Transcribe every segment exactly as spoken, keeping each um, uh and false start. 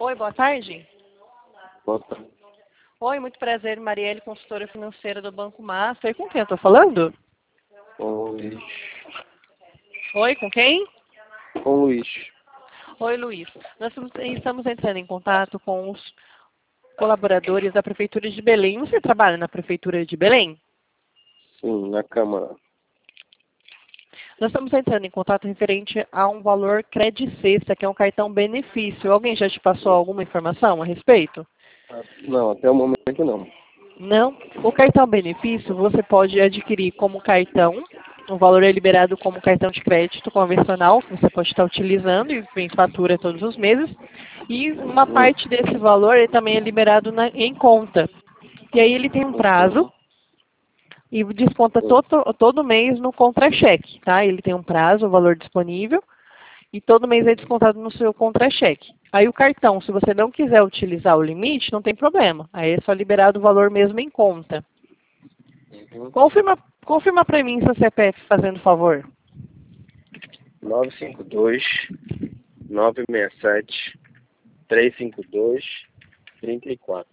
Oi, boa tarde. Boa tarde. Oi, muito prazer, Marielle, consultora financeira do Banco Master. Com quem eu estou falando? Com o Luiz. Oi, com quem? Com o Luiz. Oi, Luiz. Nós estamos entrando em contato com os colaboradores da Prefeitura de Belém. Você trabalha na Prefeitura de Belém? Sim, na Câmara. Nós estamos entrando em contato referente a um valor Credicesta, que é um cartão benefício. Alguém já te passou alguma informação a respeito? Não, até o momento não. Não. O cartão benefício você pode adquirir como cartão. O valor é liberado como cartão de crédito convencional, que você pode estar utilizando e vem fatura todos os meses. E uma parte desse valor ele também é liberado na, em conta. E aí ele tem um prazo e desconta todo, todo mês no contra-cheque, tá? Ele tem um prazo, o valor disponível, e todo mês é descontado no seu contra-cheque. Aí o cartão, se você não quiser utilizar o limite, não tem problema. Aí é só liberado o valor mesmo em conta. Uhum. Confirma, confirma para mim seu C P F, fazendo favor. nove cinco dois, nove seis sete, três cinco dois, três quatro.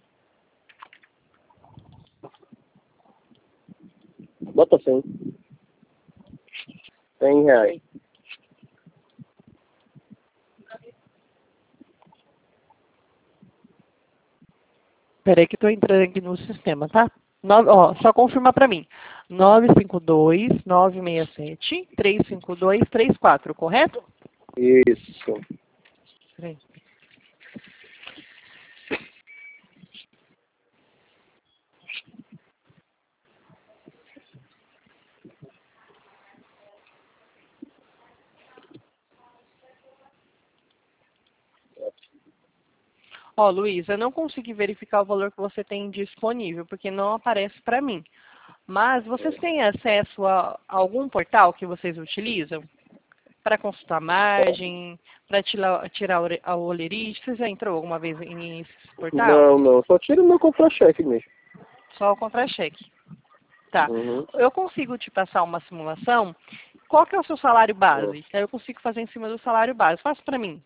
Bota cem. cem reais. Peraí que estou entrando aqui no sistema, tá? Nove, ó, só confirma para mim. nove cinco dois, nove seis sete, três cinco dois, três quatro, correto? Isso. Peraí. Ó, Luiz, eu não consegui verificar o valor que você tem disponível, porque não aparece para mim. Mas vocês têm acesso a algum portal que vocês utilizam? Para consultar margem, para tirar, tirar a olerite? Você já entrou alguma vez em esse portal? Não, não. Só tira o meu contra-cheque mesmo. Só o contra-cheque. Tá. Uhum. Eu consigo te passar uma simulação. Qual que é o seu salário base? Aí eu consigo fazer em cima do salário base. Faça para mim.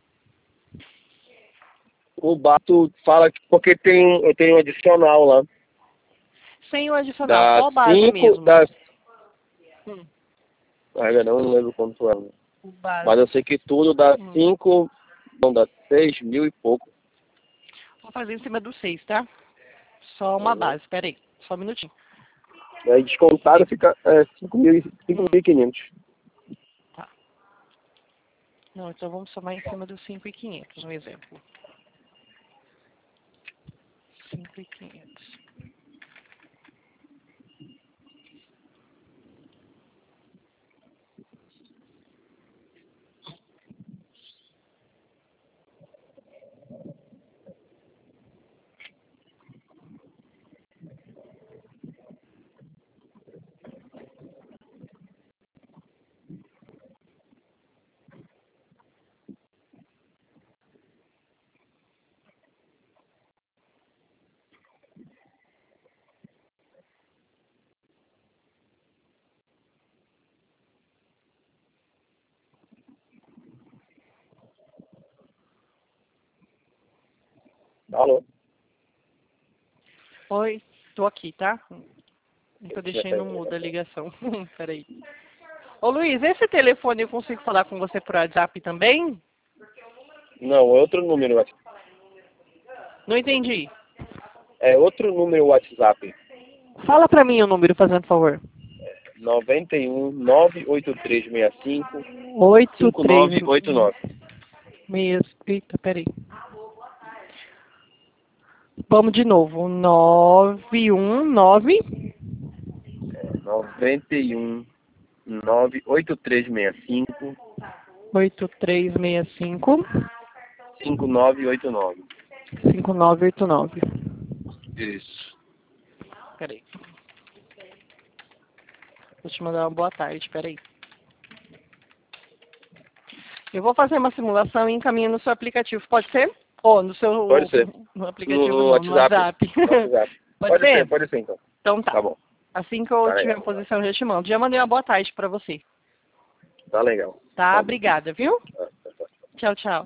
O Bato fala que porque tem, eu tenho um adicional lá. Sem o adicional, Dá só a base cinco, mesmo. dá... Hum, Ah, eu não lembro quanto é. o base. Mas eu sei que tudo dá Hum. cinco, não, dá seis mil e pouco. Vou fazer em cima do seis, tá? Só uma Uhum. base. Pera aí. Só um minutinho. Aí descontado fica é, cinco mil e quinhentos. Tá. Não, então vamos somar em cima dos cinco mil e quinhentos, um exemplo. cinco mil e quinhentos. Alô? Oi, tô aqui, tá? Eu deixei no mudo a ligação. Peraí. Ô Luiz, esse telefone eu consigo falar com você por WhatsApp também? Não, é outro número. Não entendi. É outro número WhatsApp. Fala pra mim o número, fazendo favor. noventa e um, nove oito três seis cinco, oito cinco três nove oito nove. Meia... Eita, peraí. Vamos de novo. nove um nove noventa e um, nove oito três seis cinco, oito três seis cinco, cinco nove oito nove. cinco nove oito nove. Isso. Peraí. Vou te mandar uma boa tarde, peraí. Eu vou fazer uma simulação e encaminho no seu aplicativo. Pode ser? Ou no seu... Pode ser. No aplicativo No, no não, no WhatsApp. WhatsApp. No WhatsApp. Pode, Pode ser? ser, pode ser então. Então tá. Tá bom. Assim que eu Tá tiver legal. a posição, eu já te mando. Já mandei uma boa tarde pra você. Tá legal. Tá? Tá bom. Obrigada, viu? Tá, tá, tá. Tchau, tchau.